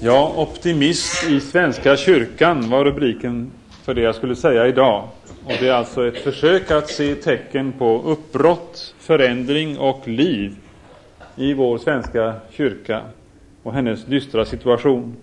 Ja, optimist i Svenska kyrkan var rubriken för det jag skulle säga idag. Och det är alltså ett försök att se tecken på uppbrott, förändring och liv i vår svenska kyrka och hennes dystra situation.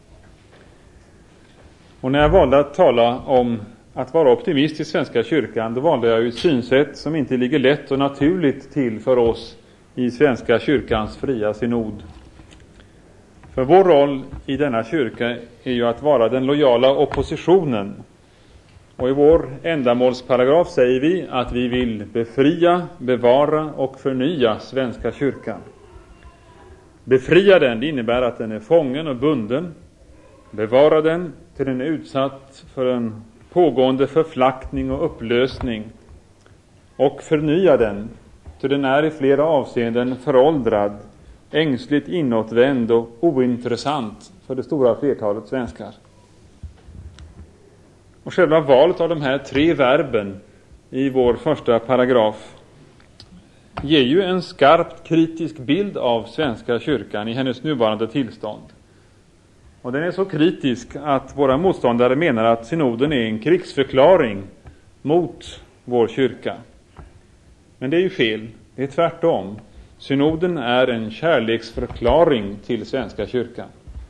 Och när jag valde att tala om att vara optimist i Svenska kyrkan, då valde jag ett synsätt som inte ligger lätt och naturligt till för oss i Svenska kyrkans fria synod. För vår roll i denna kyrka är ju att vara den lojala oppositionen. Och i vår ändamålsparagraf säger vi att vi vill befria, bevara och förnya Svenska kyrkan. Befria den, det innebär att den är fången och bunden. Bevara den till den är utsatt för en pågående förflackning och upplösning. Och förnya den till den är i flera avseenden föråldrad, ängsligt inåtvänd och ointressant för det stora flertalet svenskar. Och själva valet av de här tre verben i vår första paragraf ger ju en skarpt kritisk bild av Svenska kyrkan i hennes nuvarande tillstånd. Och den är så kritisk att våra motståndare menar att synoden är en krigsförklaring mot vår kyrka. Men det är ju fel, det är tvärtom. Synoden är en kärleksförklaring till Svenska kyrkan.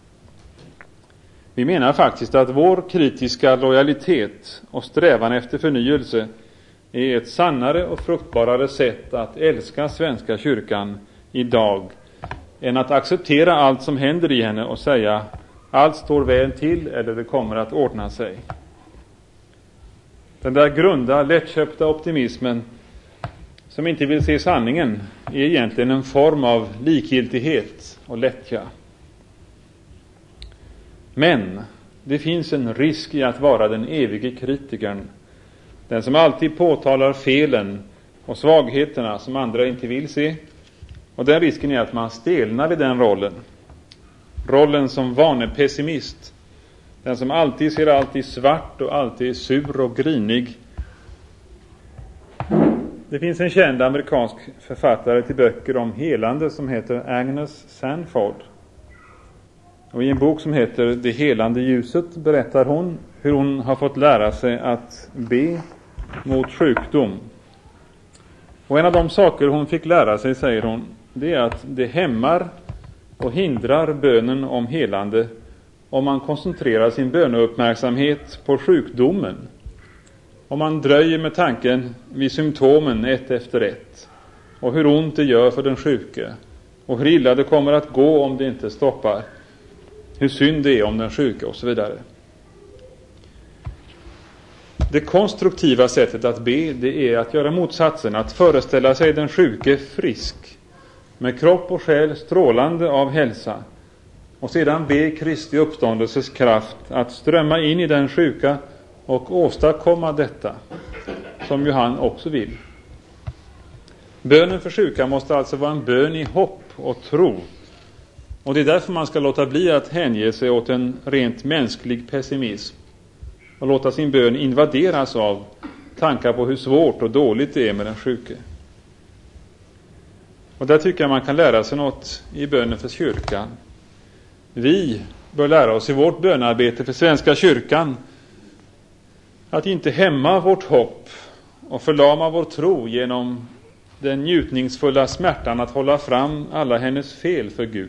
Vi menar faktiskt att vår kritiska lojalitet och strävan efter förnyelse är ett sannare och fruktbarare sätt att älska Svenska kyrkan idag än att acceptera allt som händer i henne och säga allt står väl till eller det kommer att ordna sig. Den där grunda, lättköpta optimismen som inte vill se sanningen är egentligen en form av likgiltighet och lättja. Men det finns en risk i att vara den evige kritikern. Den som alltid påtalar felen och svagheterna som andra inte vill se. Och den risken är att man stelnar i den rollen. Rollen som vanepessimist. Den som alltid ser allt i svart och alltid är sur och grinig. Det finns en känd amerikansk författare till böcker om helande som heter Agnes Sanford. Och i en bok som heter Det helande ljuset berättar hon hur hon har fått lära sig att be mot sjukdom. Och en av de saker hon fick lära sig, säger hon, det är att det hämmar och hindrar bönen om helande om man koncentrerar sin böneuppmärksamhet på sjukdomen. Om man dröjer med tanken vid symptomen ett efter ett och hur ont det gör för den sjuke och hur illa det kommer att gå om det inte stoppar, hur synd det är om den sjuke och så vidare. Det konstruktiva sättet att be, det är att göra motsatsen, att föreställa sig den sjuke frisk med kropp och själ strålande av hälsa och sedan be Kristi uppståndelses kraft att strömma in i den sjuka och åstadkomma detta som ju han också vill. Bönen för sjuka måste alltså vara en bön i hopp och tro. Och det är därför man ska låta bli att hänge sig åt en rent mänsklig pessimism och låta sin bön invaderas av tankar på hur svårt och dåligt det är med den sjuke. Och där tycker jag man kan lära sig något i bönen för kyrkan. Vi bör lära oss i vårt bönarbete för Svenska kyrkan att inte hämma vårt hopp och förlama vår tro genom den njutningsfulla smärtan att hålla fram alla hennes fel för Gud.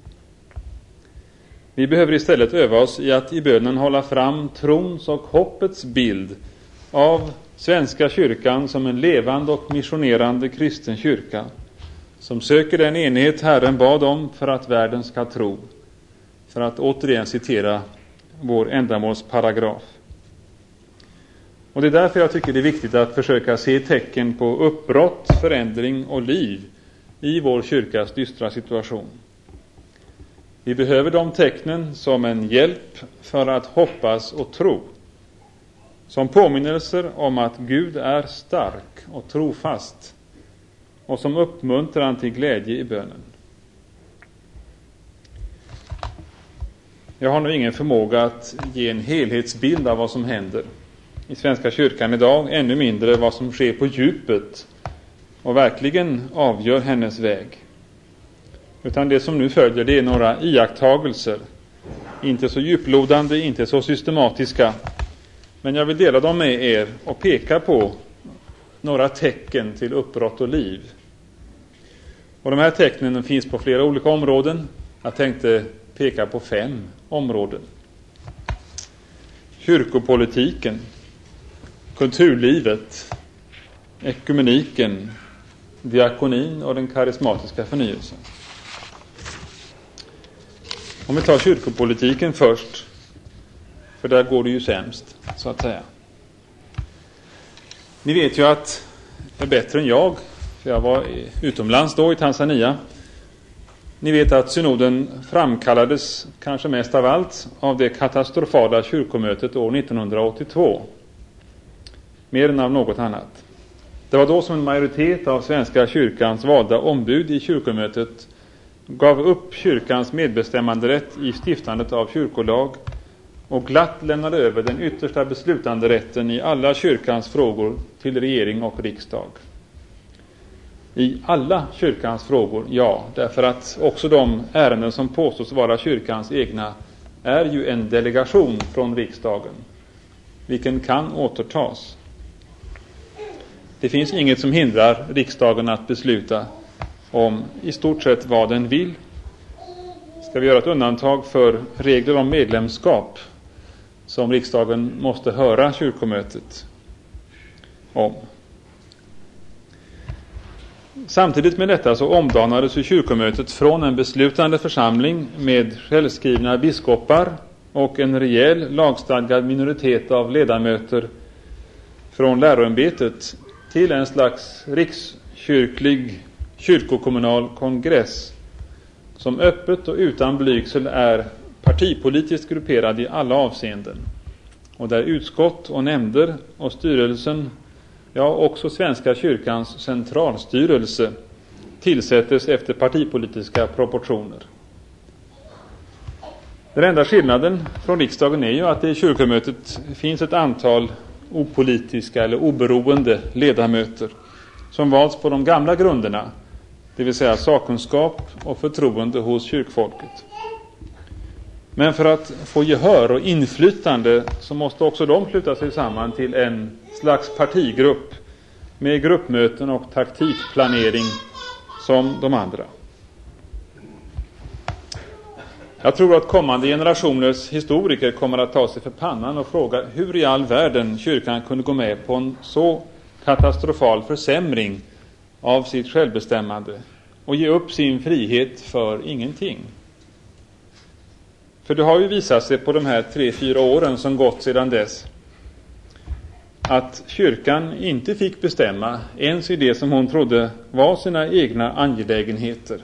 Vi behöver istället öva oss i att i bönen hålla fram trons och hoppets bild av Svenska kyrkan som en levande och missionerande kristen kyrka som söker den enhet Herren bad om för att världen ska tro. För att återigen citera vår ändamålsparagraf. Och det är därför jag tycker det är viktigt att försöka se tecken på uppbrott, förändring och liv i vår kyrkas dystra situation. Vi behöver de tecknen som en hjälp för att hoppas och tro. Som påminnelser om att Gud är stark och trofast. Och som uppmuntran till glädje i bönen. Jag har nu ingen förmåga att ge en helhetsbild av vad som händer i Svenska kyrkan idag. Ännu mindre vad som sker på djupet och verkligen avgör hennes väg. Utan det som nu följer, det är några iakttagelser Inte så djuplodande, inte så systematiska. Men jag vill dela dem med er och peka på några tecken till uppbrott och liv. Och de här tecknen finns på flera olika områden. Jag tänkte peka på 5 områden. Kyrkopolitiken, kulturlivet, ekumeniken, diakonin och den karismatiska förnyelsen. Om vi tar kyrkopolitiken först, för där går det ju sämst, så att säga. Ni vet ju att det är bättre än jag, för jag var utomlands då i Tanzania. Ni vet att synoden framkallades kanske mest av allt av det katastrofala kyrkomötet år 1982. Mer än av något annat. Det var då som en majoritet av Svenska kyrkans valda ombud i kyrkomötet gav upp kyrkans medbestämmanderätt i stiftandet av kyrkolag och glatt lämnade över den yttersta beslutanderätten i alla kyrkans frågor till regering och riksdag. I alla kyrkans frågor, ja, därför att också de ärenden som påstås vara kyrkans egna är ju en delegation från riksdagen, vilken kan återtas. Det finns inget som hindrar riksdagen att besluta om i stort sett vad den vill. Ska vi göra ett undantag för regler om medlemskap som riksdagen måste höra kyrkomötet om. Samtidigt med detta så omdanades ju kyrkomötet från en beslutande församling med självskrivna biskopar och en rejäl lagstadgad minoritet av ledamöter från läroämbetet till en slags rikskyrklig kyrkokommunal kongress som öppet och utan blygsel är partipolitiskt grupperad i alla avseenden och där utskott och nämnder och styrelsen, ja också Svenska kyrkans centralstyrelse, tillsättes efter partipolitiska proportioner. Den enda skillnaden från riksdagen är ju att det i kyrkomötet finns ett antal opolitiska eller oberoende ledamöter som valts på de gamla grunderna, det vill säga sakkunskap och förtroende hos kyrkfolket. Men för att få gehör och inflytande så måste också de sluta sig samman till en slags partigrupp med gruppmöten och taktikplanering som de andra. Jag tror att kommande generationers historiker kommer att ta sig för pannan och fråga hur i all världen kyrkan kunde gå med på en så katastrofal försämring av sitt självbestämmande och ge upp sin frihet för ingenting. För det har ju visat sig på de här 3-4 åren som gått sedan dess att kyrkan inte fick bestämma ens i det som hon trodde var sina egna angelägenheter.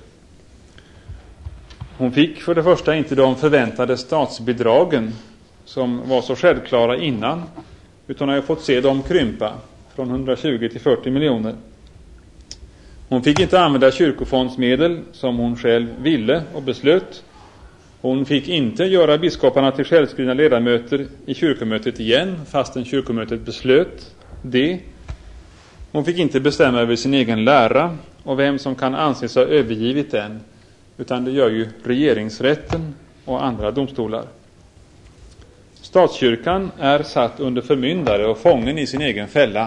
Hon fick för det första inte de förväntade statsbidragen som var så självklara innan, utan har fått se dem krympa från 120 till 40 miljoner. Hon fick inte använda kyrkofondsmedel som hon själv ville och beslöt. Hon fick inte göra biskoparna till självskrivna ledamöter i kyrkomötet igen, fastän kyrkomötet beslöt det. Hon fick inte bestämma över sin egen lära och vem som kan anses ha övergivit den, utan det gör ju regeringsrätten och andra domstolar. Statskyrkan är satt under förmyndare och fången i sin egen fälla.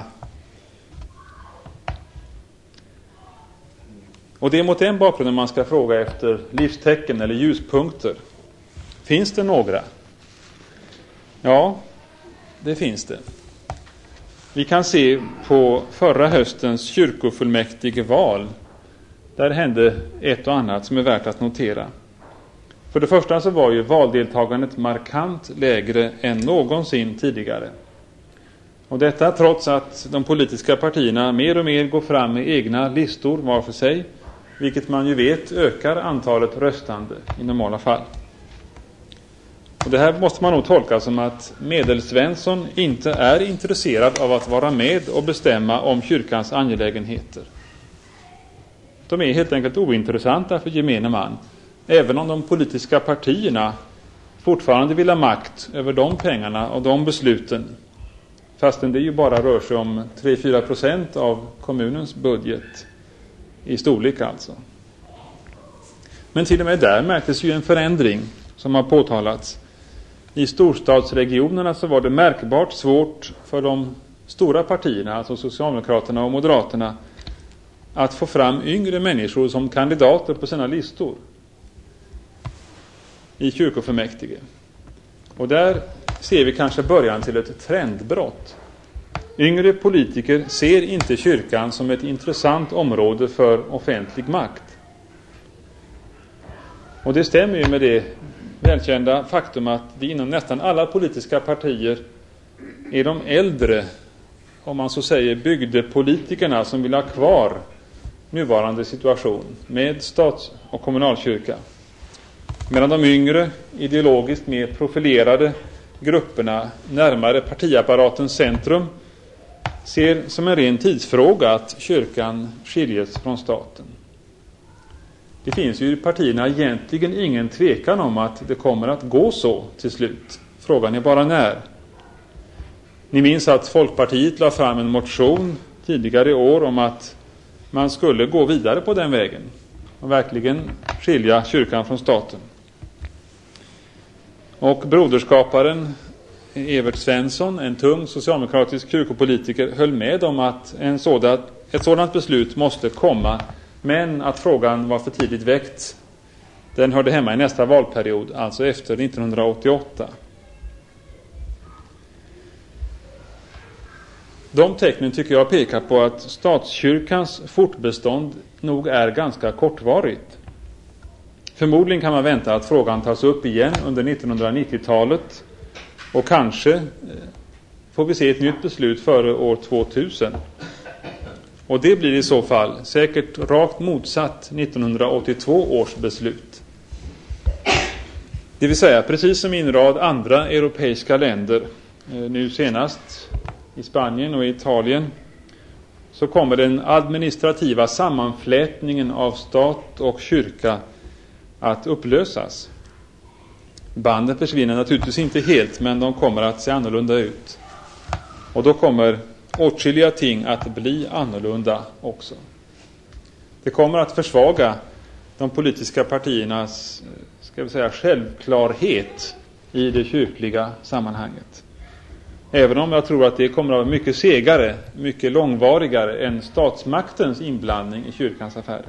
Och det är mot den bakgrunden man ska fråga efter livstecken eller ljuspunkter. Finns det några? Ja, det finns det. Vi kan se på förra höstens kyrkofullmäktigeval. Där hände ett och annat som är värt att notera. För det första så var ju valdeltagandet markant lägre än någonsin tidigare. Och detta trots att de politiska partierna mer och mer går fram med egna listor var för sig, vilket man ju vet ökar antalet röstande i normala fall. Och det här måste man nog tolka som att Medelsvensson inte är intresserad av att vara med och bestämma om kyrkans angelägenheter. De är helt enkelt ointressanta för gemene man, även om de politiska partierna fortfarande vill ha makt över de pengarna och de besluten, fastän det ju bara rör sig om 3-4% av kommunens budget i storlek alltså. Men till och med där märktes ju en förändring som har påtalats. I storstadsregionerna så var det märkbart svårt för de stora partierna, alltså Socialdemokraterna och Moderaterna, att få fram yngre människor som kandidater på sina listor i kyrkofullmäktige. Och där ser vi kanske början till ett trendbrott. Yngre politiker ser inte kyrkan som ett intressant område för offentlig makt. Och det stämmer ju med det välkända faktum att det inom nästan alla politiska partier är de äldre, om man så säger, bygdepolitikerna som vill ha kvar nuvarande situation med stats- och kommunalkyrka. Medan de yngre, ideologiskt mer profilerade grupperna närmare partiapparatens centrum ser som en ren tidsfråga att kyrkan skiljes från staten. Det finns ju i partierna egentligen ingen tvekan om att det kommer att gå så till slut. Frågan är bara när. Ni minns att Folkpartiet la fram en motion tidigare i år om att man skulle gå vidare på den vägen och verkligen skilja kyrkan från staten. Och broderskaparen Evert Svensson, en tung socialdemokratisk kyrkopolitiker, höll med om att ett sådant beslut måste komma, men att frågan var för tidigt väckt. Den hörde hemma i nästa valperiod, alltså efter 1988. De tecknen tycker jag pekar på att statskyrkans fortbestånd nog är ganska kortvarigt. Förmodligen kan man vänta att frågan tas upp igen under 1990-talet och kanske får vi se ett nytt beslut före år 2000. Och det blir i så fall säkert rakt motsatt 1982 års beslut. Det vill säga, precis som i en rad andra europeiska länder, nu senast i Spanien och Italien, så kommer den administrativa sammanflätningen av stat och kyrka att upplösas. Banden försvinner naturligtvis inte helt, men de kommer att se annorlunda ut. Och då kommer åtskilliga ting att bli annorlunda också. Det kommer att försvaga de politiska partiernas, ska vi säga, självklarhet i det kyrkliga sammanhanget. Även om jag tror att det kommer att vara mycket segare, mycket långvarigare än statsmaktens inblandning i kyrkans affärer.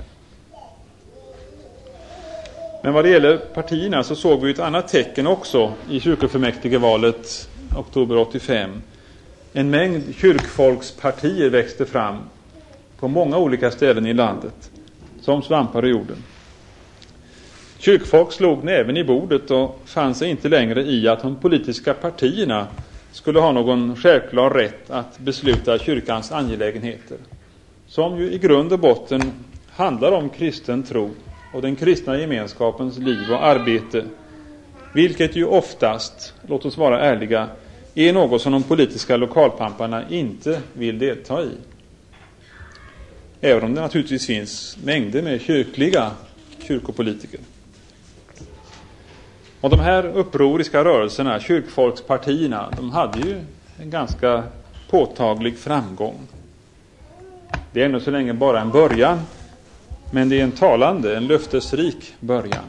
Men vad det gäller partierna så såg vi ett annat tecken också i kyrkofullmäktigevalet oktober 85. En mängd kyrkfolkspartier växte fram på många olika ställen i landet, som svampar i jorden. Kyrkfolk slog näven i bordet och fann sig inte längre i att de politiska partierna skulle ha någon självklar rätt att besluta kyrkans angelägenheter, som ju i grund och botten handlar om kristen tro och den kristna gemenskapens liv och arbete, vilket ju oftast, låt oss vara ärliga, är något som de politiska lokalpamparna inte vill delta i. Även om det naturligtvis finns mängder med kyrkliga kyrkopolitiker. Och de här upproriska rörelserna, kyrkfolkspartierna, de hade ju en ganska påtaglig framgång. Det är ännu så länge bara en början, men det är en talande, en löftesrik början.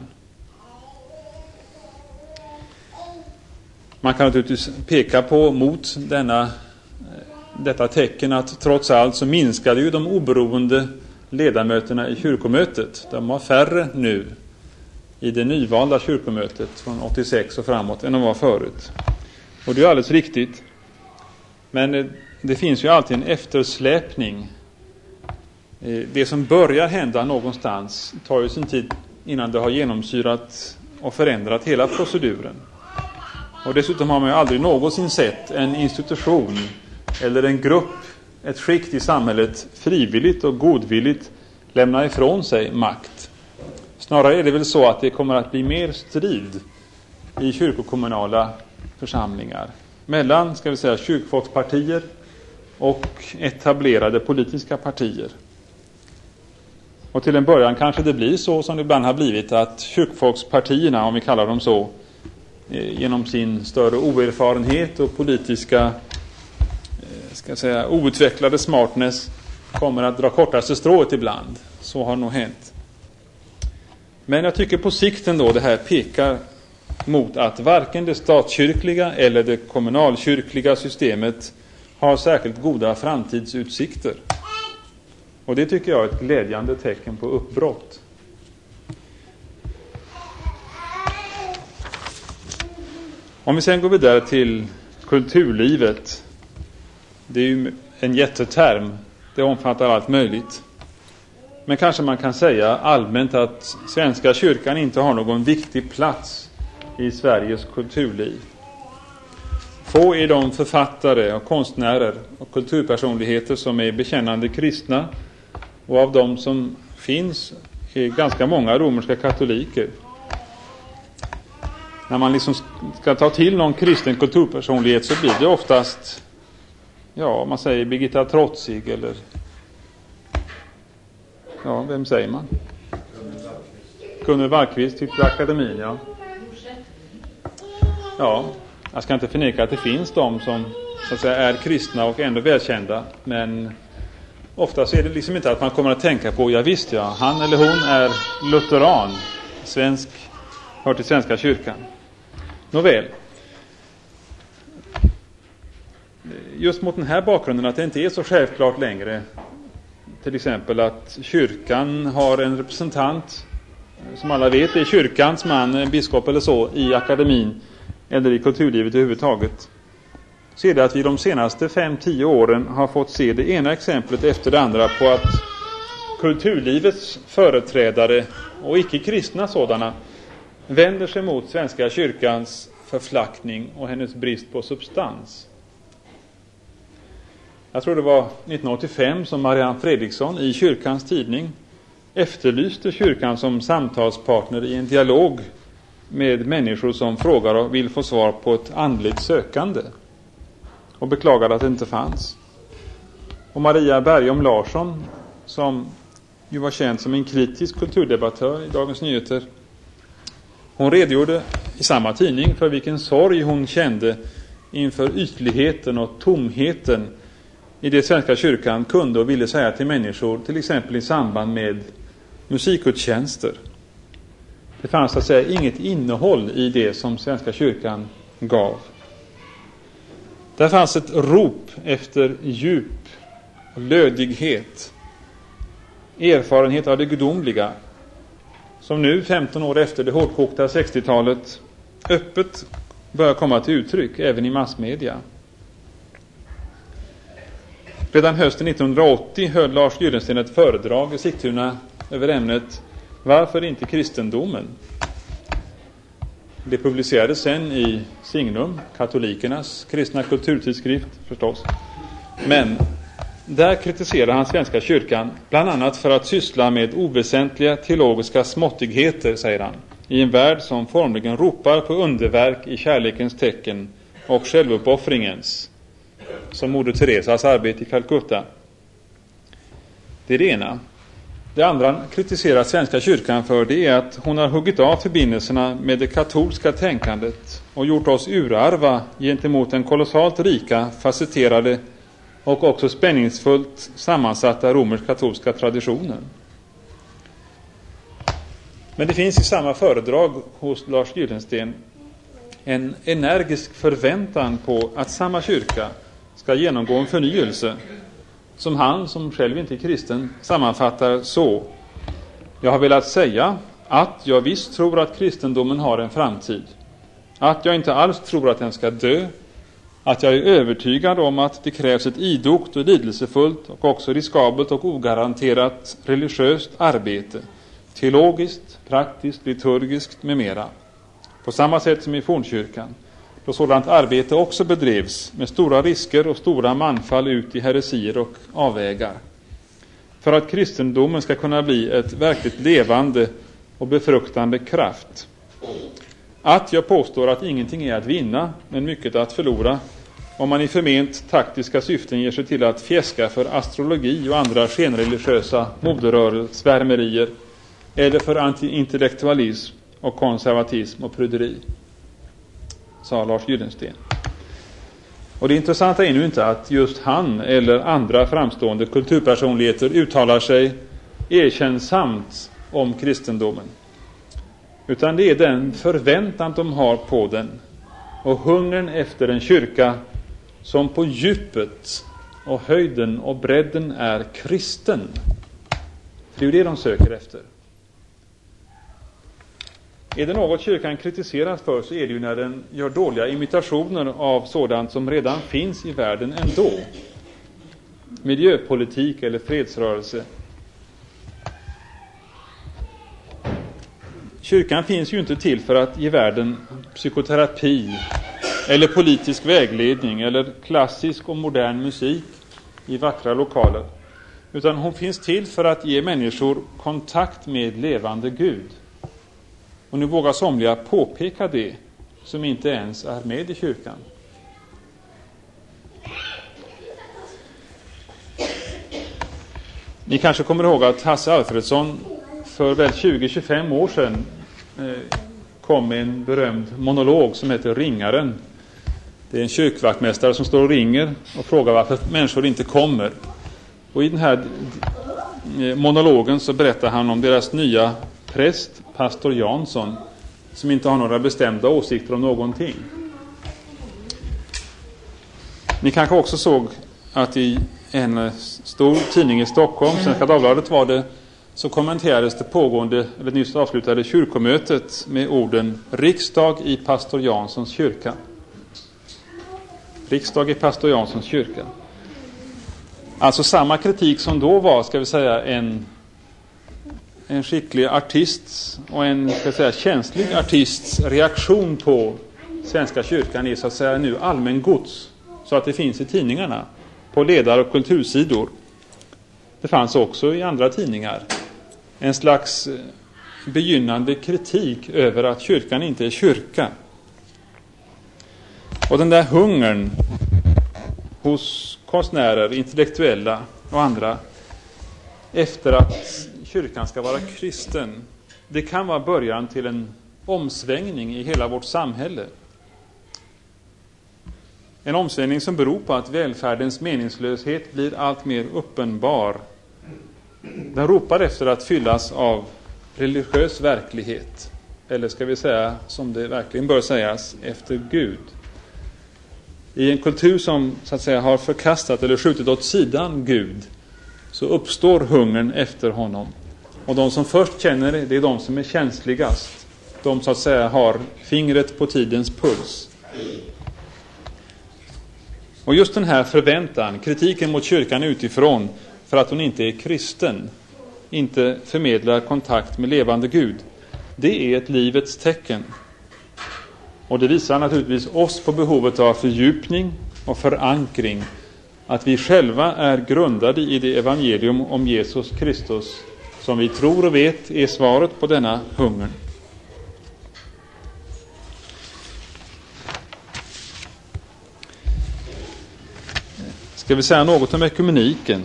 Man kan naturligtvis peka på mot detta tecken att trots allt så minskade ju de oberoende ledamöterna i kyrkomötet. De var färre nu i det nyvalda kyrkomötet från 86 och framåt än de var förut. Och det är alldeles riktigt. Men det finns ju alltid en eftersläpning. Det som börjar hända någonstans tar ju sin tid innan det har genomsyrat och förändrat hela proceduren. Och dessutom har man ju aldrig någonsin sett en institution eller en grupp, ett skikt i samhället frivilligt och godvilligt lämna ifrån sig makt. Snarare är det väl så att det kommer att bli mer strid i kyrkokommunala församlingar mellan, ska vi säga, kyrkfolkspartier och etablerade politiska partier. Och till en början kanske det blir så som det ibland har blivit att kyrkfolkspartierna, om vi kallar dem så, genom sin större oerfarenhet och politiska outvecklade smartness kommer att dra kortaste strået ibland. Så har nog hänt. Men jag tycker på sikt ändå det här pekar mot att varken det statskyrkliga eller det kommunalkyrkliga systemet har särskilt goda framtidsutsikter. Och det tycker jag är ett glädjande tecken på uppbrott. Om vi sen går vidare till kulturlivet. Det är ju en jätteterm. Det omfattar allt möjligt. Men kanske man kan säga allmänt att Svenska kyrkan inte har någon viktig plats i Sveriges kulturliv. Få är de författare och konstnärer och kulturpersonligheter som är bekännande kristna, och av de som finns är ganska många romerska katoliker. När man liksom ska ta till någon kristen kulturpersonlighet så blir det oftast, man säger Birgitta Trotzig eller vem säger man? Gunnel Wallqvist tyckte akademin, Ja, jag ska inte förneka att det finns de som så att säga är kristna och ändå välkända, men ofta så är det liksom inte att man kommer att tänka på, han eller hon är lutheran, hör till Svenska kyrkan. Nåväl. Just mot den här bakgrunden att det inte är så självklart längre, till exempel att kyrkan har en representant, som alla vet är kyrkans man, en biskop eller så, i akademin eller i kulturlivet överhuvudtaget, så är det att vi de senaste 5-10 åren har fått se det ena exemplet efter det andra på att kulturlivets företrädare, och icke-kristna sådana, vänder sig mot Svenska kyrkans förflackning och hennes brist på substans. Jag tror det var 1985 som Marianne Fredriksson i kyrkans tidning efterlyste kyrkan som samtalspartner i en dialog med människor som frågar och vill få svar på ett andligt sökande, och beklagade att det inte fanns. Och Maria Bergom Larsson, som ju var känd som en kritisk kulturdebattör i Dagens Nyheter, hon redogjorde i samma tidning för vilken sorg hon kände inför ytligheten och tomheten i det Svenska kyrkan kunde och ville säga till människor, till exempel i samband med musikgudstjänster. Det fanns så att säga inget innehåll i det som Svenska kyrkan gav. Där fanns ett rop efter djup och lödighet, erfarenhet av det gudomliga, som nu 15 år efter det hårdkokta 60-talet öppet börjar komma till uttryck även i massmedia. Redan hösten 1980 höll Lars Gyllensten ett föredrag i Sigtuna över ämnet Varför inte kristendomen? Det publicerades sen i Signum, katolikernas kristna kulturtidskrift förstås. Men där kritiserar han Svenska kyrkan bland annat för att syssla med oväsentliga teologiska småttigheter, säger han, i en värld som formligen ropar på underverk i kärlekens tecken och självuppoffringens, som Moder Teresas arbete i Calcutta. Det är det ena. Det andra kritiserar Svenska kyrkan för, det är att hon har huggit av förbindelserna med det katolska tänkandet och gjort oss urarva gentemot den kolossalt rika, facetterade och också spänningsfullt sammansatta romersk-katolska traditionen. Men det finns i samma föredrag hos Lars Gyllensten en energisk förväntan på att samma kyrka ska genomgå en förnyelse, som han, som själv inte är kristen, sammanfattar så: jag har velat säga att jag visst tror att kristendomen har en framtid, att jag inte alls tror att den ska dö, att jag är övertygad om att det krävs ett idogt och lidelsefullt och också riskabelt och ogaranterat religiöst arbete, teologiskt, praktiskt, liturgiskt med mera, på samma sätt som i fornkyrkan, då sådant arbete också bedrevs med stora risker och stora manfall ut i heresier och avvägar, för att kristendomen ska kunna bli ett verkligt levande och befruktande kraft. Att jag påstår att ingenting är att vinna, men mycket att förlora, om man i förment taktiska syften ger sig till att fjäska för astrologi och andra skenreligiösa modersvärmerier, eller för antiintellektualism och konservatism och pryderi, sa Lars Gyllensten. Och det intressanta är nu inte att just han eller andra framstående kulturpersonligheter uttalar sig erkännsamt om kristendomen. utan det är den förväntan de har på den och hungern efter en kyrka som på djupet och höjden och bredden är kristen. Det är ju det de söker efter. Är det något kyrkan kritiseras för, så är det ju när den gör dåliga imitationer av sådant som redan finns i världen ändå. Miljöpolitik eller fredsrörelse. Kyrkan finns ju inte till för att ge världen psykoterapi eller politisk vägledning eller klassisk och modern musik i vackra lokaler. Utan hon finns till för att ge människor kontakt med levande Gud. Och nu vågar somliga påpeka det som inte ens är med i kyrkan. Ni kanske kommer ihåg att Hasse Alfredsson för väl 20-25 år sedan kom med en berömd monolog som heter Ringaren. Det är en kyrkvaktmästare som står och ringer och frågar varför människor inte kommer. Och i den här monologen så berättar han om deras nya präst, pastor Jansson, som inte har några bestämda åsikter om någonting. Ni kanske också såg att i en stor tidning i Stockholm, Svenska Dagbladet var det, så kommenterades det pågående, eller nyss avslutade kyrkomötet med orden riksdag i pastor Janssons kyrka. Riksdag i pastor Janssons kyrka. Alltså samma kritik som då var, ska vi säga, en skicklig artists och en, ska vi säga, känslig artists reaktion på Svenska kyrkan är så att säga nu allmän gods, så att det finns i tidningarna på ledar- och kultursidor. Det fanns också i andra tidningar en slags begynnande kritik över att kyrkan inte är kyrka. Och den där hungern hos konstnärer, intellektuella och andra efter att kyrkan ska vara kristen, det kan vara början till en omsvängning i hela vårt samhälle. En omsvängning som beror på att välfärdens meningslöshet blir allt mer uppenbar. Den ropar efter att fyllas av religiös verklighet. Eller ska vi säga, som det verkligen bör sägas, efter Gud. I en kultur som så att säga har förkastat eller skjutit åt sidan Gud, så uppstår hungern efter honom. Och de som först känner det är de som är känsligast. De så att säga har fingret på tidens puls. Och just den här förväntan, kritiken mot kyrkan utifrån för att hon inte är kristen, inte förmedlar kontakt med levande Gud, det är ett livets tecken. Och det visar naturligtvis oss på behovet av fördjupning och förankring, att vi själva är grundade i det evangelium om Jesus Kristus som vi tror och vet är svaret på denna hunger. Ska vi säga något om ekumeniken?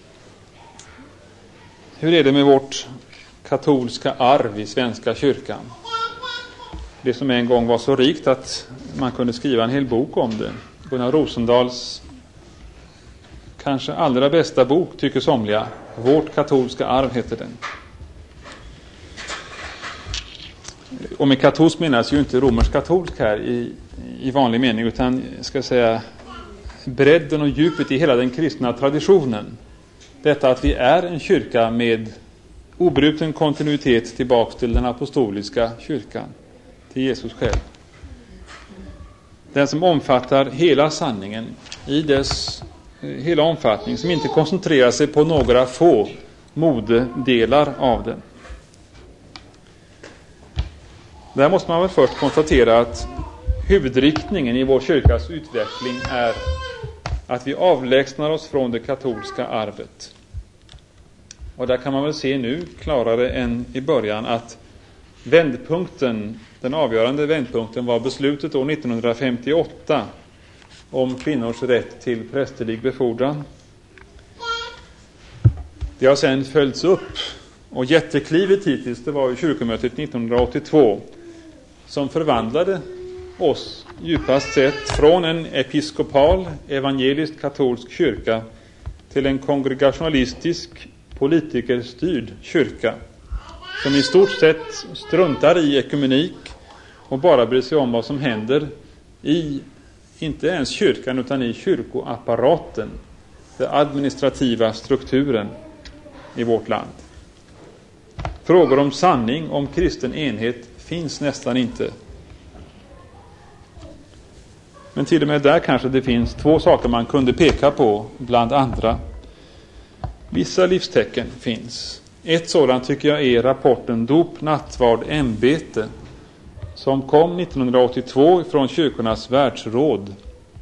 Hur är det med vårt katolska arv i Svenska kyrkan? Det som en gång var så rikt att man kunde skriva en hel bok om det. Gunnar Rosendals kanske allra bästa bok, tycker somliga. Vårt katolska arv heter den. Och med katolsk menas ju inte romersk-katolsk här i vanlig mening, utan ska jag säga bredden och djupet i hela den kristna traditionen. Detta att vi är en kyrka med obruten kontinuitet tillbaks till den apostoliska kyrkan, till Jesus själv. Den som omfattar hela sanningen i dess hela omfattning, som inte koncentrerar sig på några få modedelar av den. Där måste man väl först konstatera att huvudriktningen i vår kyrkas utveckling är att vi avlägsnar oss från det katolska arvet. Och där kan man väl se nu klarare än i början att vändpunkten, den avgörande vändpunkten, var beslutet år 1958 om kvinnors rätt till prästerlig befordran. Det har sedan följts upp, och jätteklivet hittills, det var ju kyrkomötet 1982 som förvandlade oss djupast sett från en episkopal, evangeliskt katolsk kyrka till en kongregationalistisk, politikerstyrd kyrka. som i stort sett struntar i ekumenik och bara bryr sig om vad som händer i, inte ens kyrkan utan i kyrkoapparaten, den administrativa strukturen i vårt land. Frågor om sanning, om kristen enhet finns nästan inte. Men till och med där kanske det finns två saker man kunde peka på bland andra. Vissa livstecken finns. Ett sådant tycker jag är rapporten Dop, nattvard, ämbete som kom 1982 från Kyrkornas världsråd.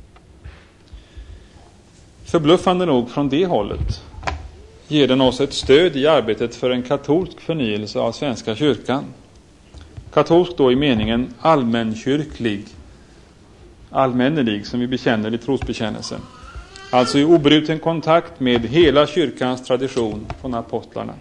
Förbluffande nog från det hållet ger den oss ett stöd i arbetet för en katolsk förnyelse av Svenska kyrkan. Katolsk då i meningen allmänkyrklig, allmännelig som vi bekänner i trosbekännelsen. Alltså i obruten kontakt med hela kyrkans tradition från apostlarna.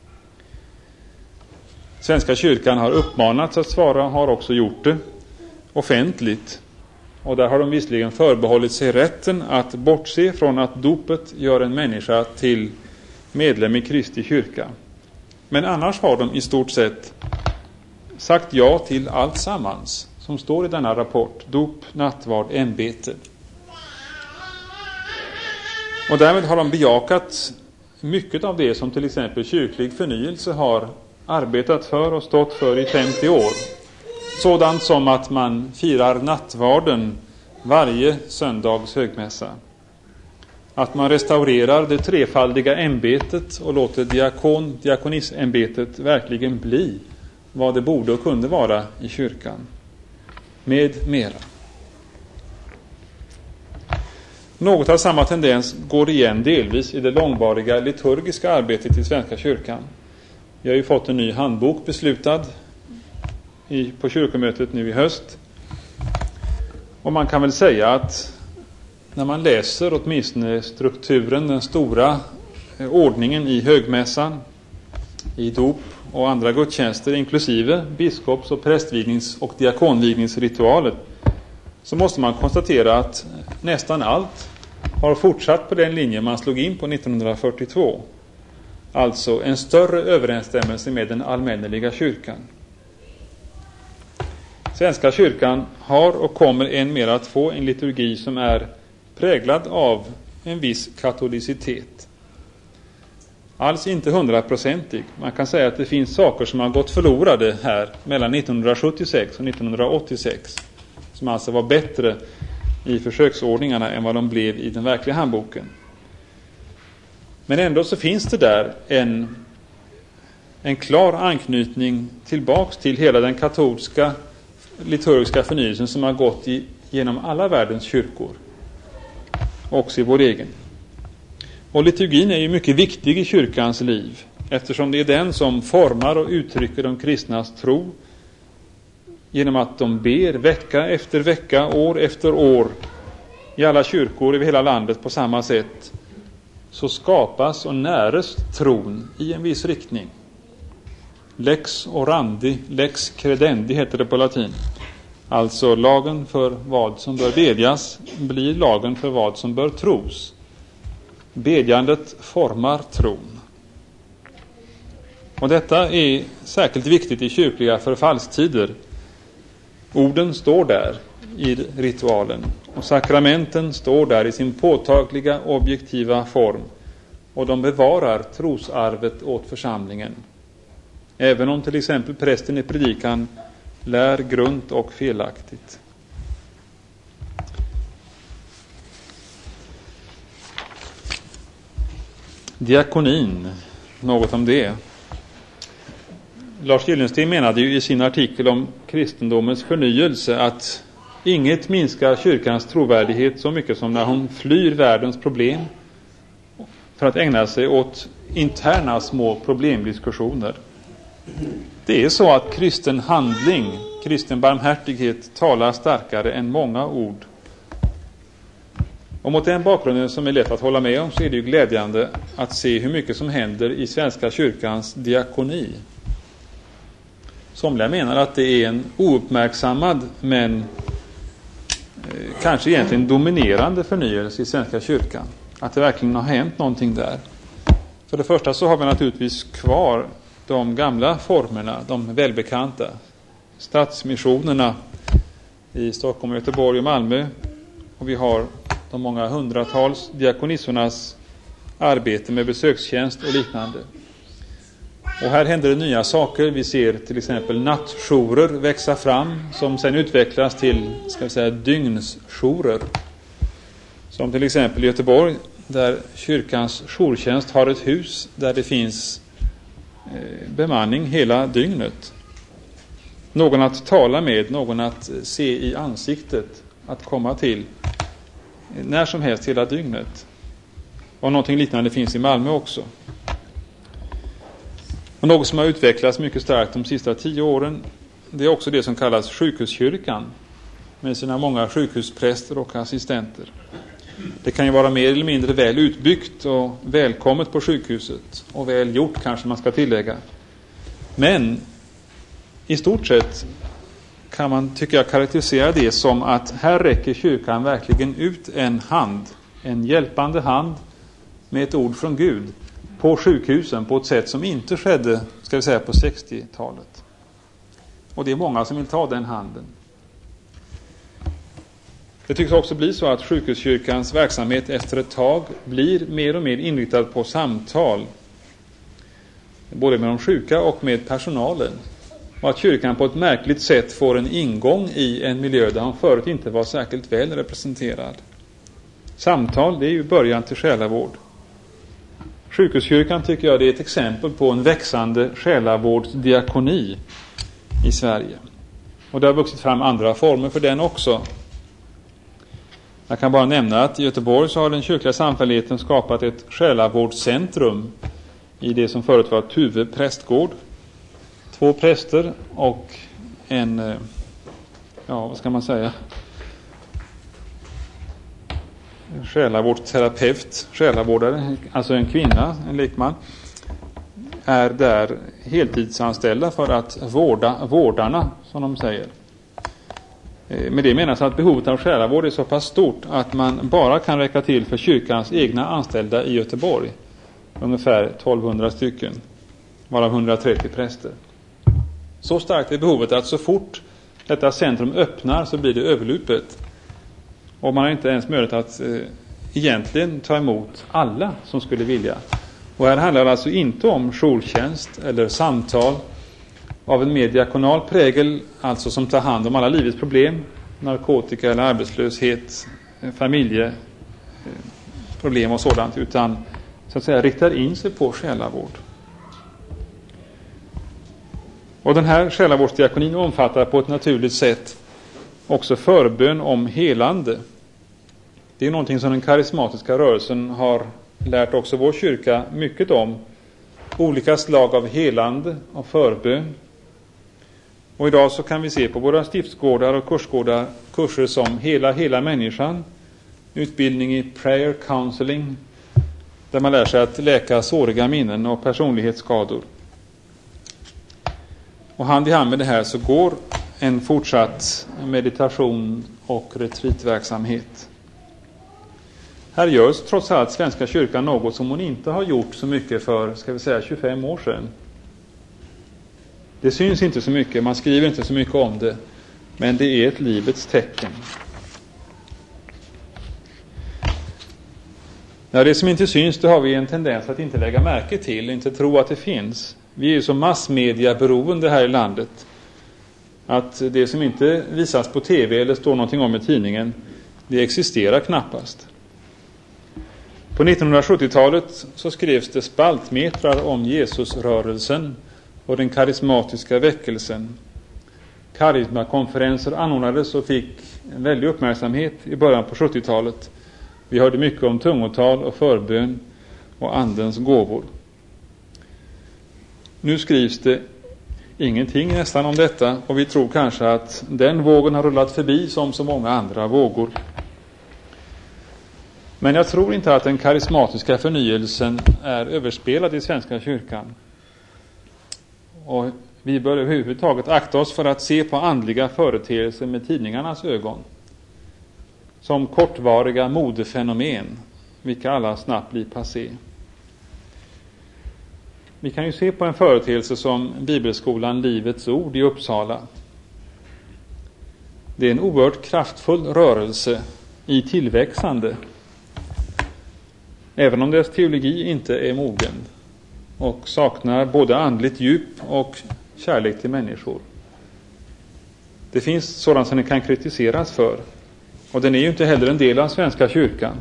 Svenska kyrkan har uppmanats att svara, har också gjort det offentligt. Och där har de visserligen förbehållit sig rätten att bortse från att dopet gör en människa till medlem i Kristi kyrka. Men annars har de i stort sett sagt ja till allt sammans som står i denna rapport, dop, nattvard, ämbete. Och därmed har de bejakat mycket av det som till exempel kyrklig förnyelse har arbetat för och stått för i 50 år. Sådant som att man firar nattvarden varje söndags högmässa. Att man restaurerar det trefaldiga ämbetet och låter diakonisämbetet verkligen bli vad det borde och kunde vara i kyrkan. Med mera. Något av samma tendens går igen delvis i det långvariga liturgiska arbetet i Svenska kyrkan. Vi har ju fått en ny handbok beslutad på kyrkomötet nu i höst. Och man kan väl säga att när man läser åtminstone strukturen, den stora ordningen i högmässan, i dop och andra gudstjänster, inklusive biskops- och prästvignings- och diakonvigningsritualet, så måste man konstatera att nästan allt har fortsatt på den linje man slog in på 1942. Alltså en större överensstämmelse med den allmänneliga kyrkan. Svenska kyrkan har och kommer än mer att få en liturgi som är präglad av en viss katolicitet. Alls inte 100%. Man kan säga att det finns saker som har gått förlorade här mellan 1976 och 1986. Som alltså var bättre i försöksordningarna än vad de blev i den verkliga handboken. Men ändå så finns det där en klar anknytning tillbaks till hela den katolska liturgiska förnyelsen som har gått genom alla världens kyrkor. Också i vår egen. Och liturgin är ju mycket viktig i kyrkans liv, eftersom det är den som formar och uttrycker de kristnas tro genom att de ber vecka efter vecka, år efter år i alla kyrkor över hela landet på samma sätt. Så skapas och näres tron i en viss riktning. Lex orandi, lex credendi heter det på latin. Alltså lagen för vad som bör bedjas blir lagen för vad som bör tros. Bedjandet formar tron. Och detta är särskilt viktigt i kyrkliga förfallstider. Orden står där i ritualen och sakramenten står där i sin påtagliga objektiva form och de bevarar trosarvet åt församlingen. Även om till exempel prästen i predikan lär grunt och felaktigt. Diakonin, något om det. Lars Gyllensten menade ju i sin artikel om kristendomens förnyelse att inget minskar kyrkans trovärdighet så mycket som när hon flyr världens problem för att ägna sig åt interna små problemdiskussioner. Det är så att kristen handling, kristen barmhärtighet talar starkare än många ord. Och mot den bakgrunden som är lätt att hålla med om så är det ju glädjande att se hur mycket som händer i Svenska kyrkans diakoni. Somliga menar att det är en ouppmärksammad men kanske egentligen dominerande förnyelse i Svenska kyrkan. Att det verkligen har hänt någonting där. För det första så har vi naturligtvis kvar de gamla formerna, de välbekanta stadsmissionerna i Stockholm, Göteborg och Malmö. Och vi har de många hundratals diakonissornas arbete med besökstjänst och liknande. Och här händer det nya saker. Vi ser till exempel nattjourer växa fram som sedan utvecklas till, ska vi säga, dygnsjourer. Som till exempel i Göteborg, där kyrkans jourtjänst har ett hus där det finns bemanning hela dygnet. Någon att tala med, någon att se i ansiktet, att komma till när som helst hela dygnet. Och någonting liknande finns i Malmö också. Och något som har utvecklats mycket starkt de sista 10 åren, det är också det som kallas sjukhuskyrkan, med sina många sjukhuspräster och assistenter. Det kan ju vara mer eller mindre väl utbyggt och välkommet på sjukhuset, och väl gjort kanske man ska tillägga. Men i stort sett kan man, tycker jag, karaktärisera det som att här räcker kyrkan verkligen ut en hand, en hjälpande hand med ett ord från Gud på sjukhusen på ett sätt som inte skedde, ska vi säga, på 60-talet. Och det är många som vill ta den handen. Det tycks också bli så att sjukhuskyrkans verksamhet efter ett tag blir mer och mer inriktad på samtal, både med de sjuka och med personalen. Och att kyrkan på ett märkligt sätt får en ingång i en miljö där hon förut inte var särskilt väl representerad. Samtal, det är ju början till själavård. Sjukhuskyrkan, tycker jag, det är ett exempel på en växande själavårdsdiakoni i Sverige. Och det har vuxit fram andra former för den också. Jag kan bara nämna att i Göteborg så har den kyrkliga samfälligheten skapat ett själavårdscentrum i det som förut var Tuve prästgård. 2 präster och en, vad ska man säga, själavårdsterapeut, själavårdare, alltså en kvinna, en lekman, är där heltidsanställda för att vårda vårdarna, som de säger. Med det menas att behovet av själavård är så pass stort att man bara kan räcka till för kyrkans egna anställda i Göteborg. Ungefär 1200 stycken, varav 130 präster. Så starkt är behovet att så fort detta centrum öppnar så blir det överlupet. Och man har inte ens möjlighet att egentligen ta emot alla som skulle vilja. Och här handlar det alltså inte om jourtjänst eller samtal av en mer diakonal prägel, alltså som tar hand om alla livets problem, narkotika eller arbetslöshet, familjeproblem och sådant, utan så att säga riktar in sig på själavård. Och den här själavårdsdiakonin omfattar på ett naturligt sätt också förbön om helande. Det är någonting som den karismatiska rörelsen har lärt också vår kyrka mycket om. Olika slag av helande och förbön. Och idag så kan vi se på våra stiftsgårdar och kursgårdar kurser som hela människan, utbildning i prayer counseling, där man lär sig att läka såriga minnen och personlighetsskador. Och hand i hand med det här så går en fortsatt meditation och retreatverksamhet. Här görs trots allt Svenska kyrkan något som hon inte har gjort så mycket för, ska vi säga, 25 år sedan. Det syns inte så mycket, man skriver inte så mycket om det, men det är ett livets tecken. Ja, det som inte syns, det har vi en tendens att inte lägga märke till, inte tro att det finns. Vi är ju så massmediaberoende här i landet att det som inte visas på tv eller står någonting om i tidningen, det existerar knappast. På 1970-talet så skrevs det spaltmetrar om Jesusrörelsen och den karismatiska väckelsen. Karismakonferenser anordnades och fick en väldig uppmärksamhet i början på 70-talet. Vi hörde mycket om tungotal och förbön och andens gåvor. Nu skrivs det ingenting nästan om detta, och vi tror kanske att den vågen har rullat förbi som så många andra vågor. Men jag tror inte att den karismatiska förnyelsen är överspelad i Svenska kyrkan. Och vi bör överhuvudtaget akta oss för att se på andliga företeelser med tidningarnas ögon. Som kortvariga modefenomen, vilka alla snabbt blir passé. Vi kan ju se på en företeelse som Bibelskolan Livets Ord i Uppsala. Det är en oerhört kraftfull rörelse i tillväxande. Även om dess teologi inte är mogen och saknar både andligt djup och kärlek till människor. Det finns sådant som den kan kritiseras för. Och den är ju inte heller en del av Svenska kyrkan.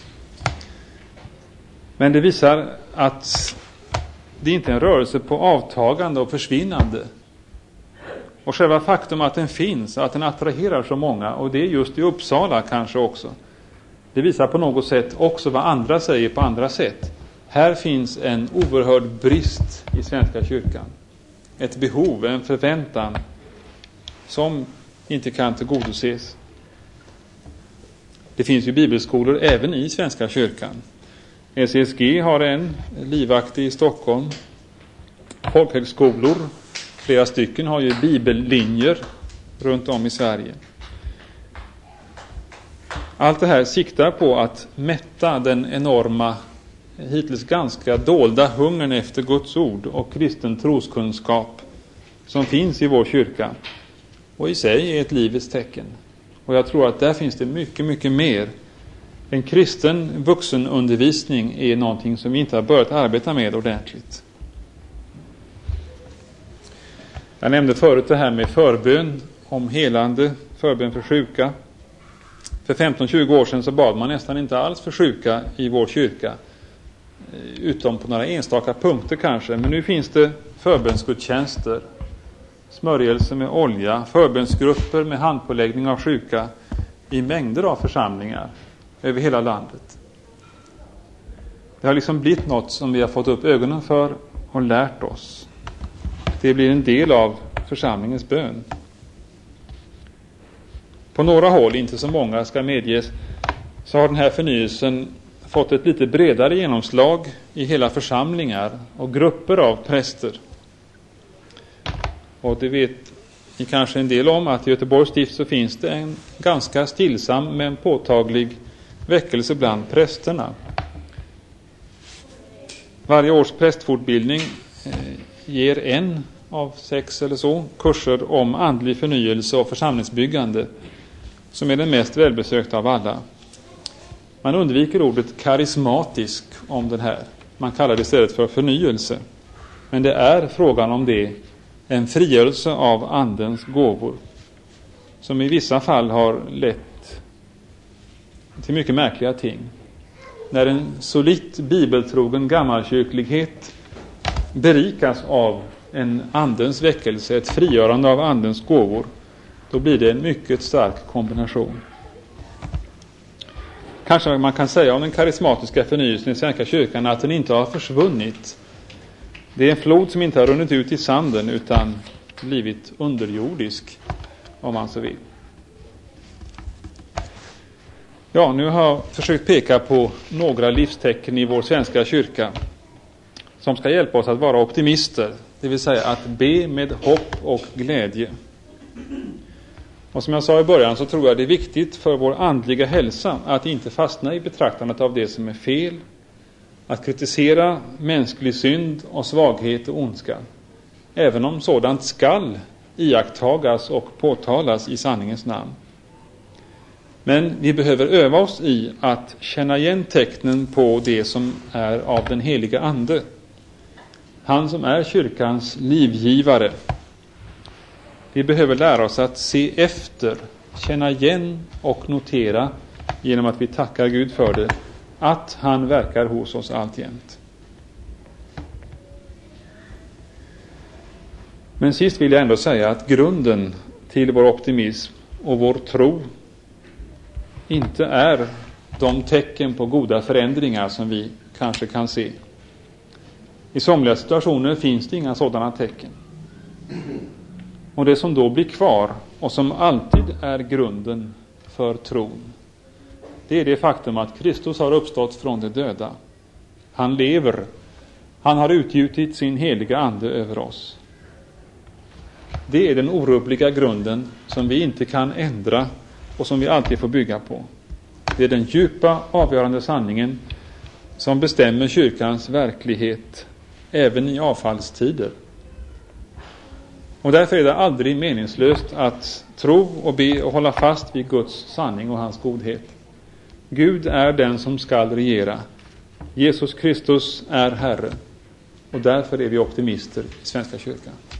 Men det visar att det inte är en rörelse på avtagande och försvinnande. Och själva faktum att den finns, att den attraherar så många, och det är just i Uppsala kanske också. Det visar på något sätt också vad andra säger på andra sätt. Här finns en oerhörd brist i Svenska kyrkan. Ett behov, en förväntan som inte kan tillgodoses. Det finns ju bibelskolor även i Svenska kyrkan. SSG har en, livaktig i Stockholm. Folkhögskolor, flera stycken, har ju bibellinjer runt om i Sverige. Allt det här siktar på att mätta den enorma, hittills ganska dolda hungern efter Guds ord och kristen troskunskap som finns i vår kyrka. Och i sig är ett livets tecken. Och jag tror att där finns det mycket, mycket mer. En kristen vuxenundervisning är någonting som vi inte har börjat arbeta med ordentligt. Jag nämnde förut det här med förbön om helande, förbön för sjuka. För 15-20 år sedan så bad man nästan inte alls för sjuka i vår kyrka. Utom på några enstaka punkter kanske. Men nu finns det förbönsgudstjänster, smörjelse med olja, förbönsgrupper med handpåläggning av sjuka i mängder av församlingar över hela landet. Det har liksom blivit något som vi har fått upp ögonen för och lärt oss. Det blir en del av församlingens bön. På några håll, inte så många ska medges, så har den här förnyelsen fått ett lite bredare genomslag i hela församlingar och grupper av präster. Och det vet ni kanske en del om att i Göteborgs stift så finns det en ganska stillsam men påtaglig väckelse bland prästerna. Varje års prästfortbildning ger en av 6 eller så kurser om andlig förnyelse och församlingsbyggande som är den mest välbesökta av alla. Man undviker ordet karismatisk om den här. Man kallar det istället för förnyelse. Men det är frågan om det, en frigörelse av andens gåvor som i vissa fall har lett till mycket märkliga ting. När en solitt bibeltrogen gammalkyrklighet berikas av en andens väckelse, ett frigörande av andens gåvor, då blir det en mycket stark kombination. Kanske man kan säga om den karismatiska förnyelsen i Svenska kyrkan att den inte har försvunnit. Det är en flod som inte har runnit ut i sanden utan blivit underjordisk, om man så vill. Ja, nu har jag försökt peka på några livstecken i vår Svenska kyrka som ska hjälpa oss att vara optimister, det vill säga att be med hopp och glädje. Och som jag sa i början så tror jag det är viktigt för vår andliga hälsa att inte fastna i betraktandet av det som är fel, att kritisera mänsklig synd och svaghet och ondska, även om sådant skall iakttagas och påtalas i sanningens namn. Men vi behöver öva oss i att känna igen tecknen på det som är av den heliga ande. Han som är kyrkans livgivare. Vi behöver lära oss att se efter, känna igen och notera genom att vi tackar Gud för det, att han verkar hos oss alltjämt. Men sist vill jag ändå säga att grunden till vår optimism och vår tro inte är de tecken på goda förändringar som vi kanske kan se. I somliga situationer finns det inga sådana tecken. Och det som då blir kvar och som alltid är grunden för tron, det är det faktum att Kristus har uppstått från de döda. Han lever. Han har utgjutit sin heliga ande över oss. Det är den orubbliga grunden som vi inte kan ändra och som vi alltid får bygga på. Det är den djupa, avgörande sanningen som bestämmer kyrkans verklighet även i avfallstider. Och därför är det aldrig meningslöst att tro och be och hålla fast vid Guds sanning och hans godhet. Gud är den som skall regera. Jesus Kristus är Herre. Och därför är vi optimister i Svenska kyrkan.